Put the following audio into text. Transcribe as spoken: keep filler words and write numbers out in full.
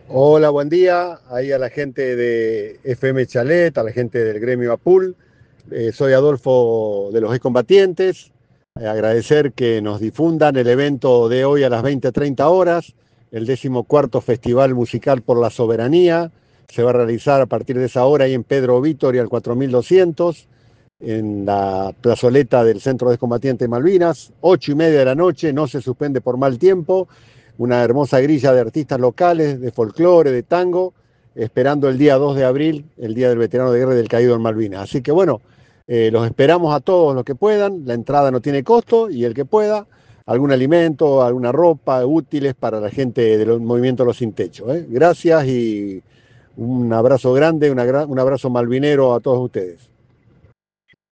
Hola, buen día. Ahí a la gente de F M Chalet, a la gente del gremio APUL. Eh, soy Adolfo de los excombatientes. Eh, agradecer que nos difundan el evento de hoy a las veinte treinta horas, el decimocuarto Festival Musical por la Soberanía. Se va a realizar a partir de esa hora ahí en Pedro Vítor al cuatro mil doscientos, en la plazoleta del Centro de Excombatientes Malvinas. Ocho y media de la noche, no se suspende por mal tiempo. Una hermosa grilla de artistas locales, de folclore, de tango, esperando el día dos de abril, el Día del Veterano de Guerra y del Caído en Malvinas. Así que bueno, eh, los esperamos a todos los que puedan, la entrada no tiene costo y el que pueda, algún alimento, alguna ropa, útiles para la gente del movimiento Los Sin Techo. ¿eh? Gracias y un abrazo grande, una, un abrazo malvinero a todos ustedes.